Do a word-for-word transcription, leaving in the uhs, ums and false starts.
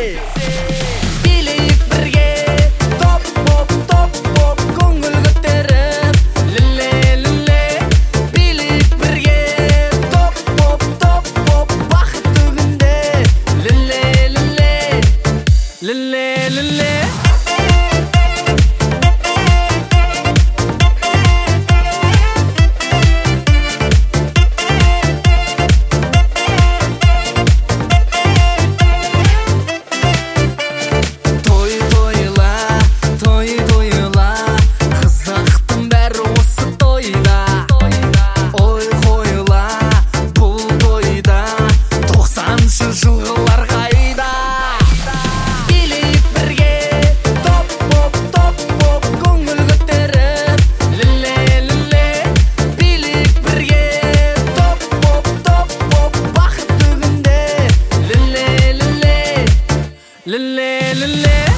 Билейік бірге, топ боп, топ боп, көңіл көтеріп, ліле-ліле. Билейік бірге, топ боп, топ боп, бақытты күнде, ліле-ліле, ліле-ліле. Жылғылар қайда? Билейік бірге, топ боп, топ боп, көңіл көтеріп, ліле-ліле. Билейік бірге, топ боп, топ боп, бақытты күнде, ліле-ліле, ліле-ліле.